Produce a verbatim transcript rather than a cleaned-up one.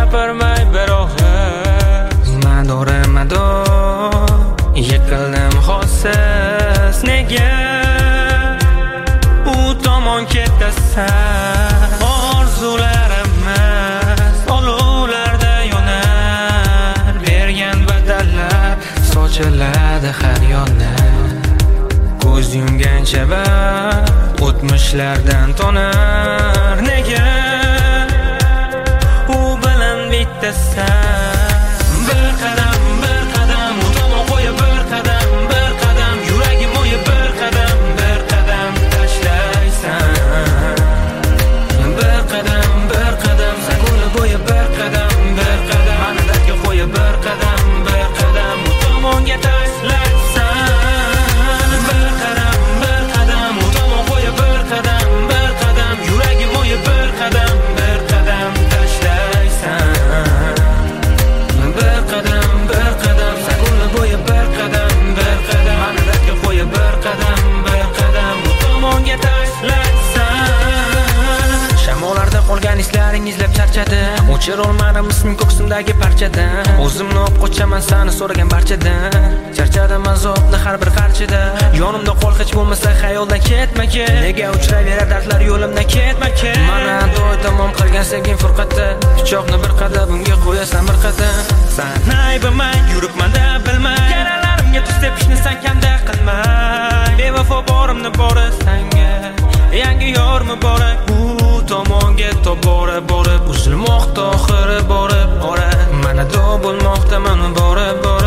gapirmay bir og'iz. Mador mador yiqildim hossiz. Nega u tomon ketasan? Orzularimiz olovlarda yonar. Bergan badallar sochiladi har yonda. Ko'z yumgancha baxt o'tmishlardan tonar. Nega u bilan bittasan? Bir qadam bir qadam u tomon qo'yib bir qadam bir qadam yuragim o'yib bir qadam bir qadam tashlaysan. Bir qadam bir qadam sakula bo'yib bir qadam bir qadam mana dardga qo'yib bir qadam bir qadam u tomonga tashlaysan. Bir qadam bir qadam u tomon qo'yib bir qadam bir qadam yuragim o'yib bir qadam bir qadam tashlaysan. Bir qadam bir qadam sakula bo'yib bir qadam bir qadam mana dardga qo'yib bir qadam bir qadam u tomonga tashlaysan. Shamollarda qolgan islaring izlab charchadi. O'chirolmadim isming ko'ksimdagi parchadan. O'zimni olib qochaman sani so'ragan barchadan. Charchadim azobni har bir qarchida. Yonimda qol hech bo'lmasa xayoldan ketma-ket. Nega uchrayverar dardlar yo'limdan ketma-ket? Mana do'y tamom qilgan sevging furqatda. Pichoqni bir qadam bunga qo'yasan bir qadam. San aybimay yuribman-da bilmay. Yaralarimga tuz tepishni san kamda qilmay. Bevafo borimni bori sanga. Yangi yor muborak bu tomonga tobora borib uzilmoqda oxiri borib ora. Mana do bo'lmoqda mana borib borib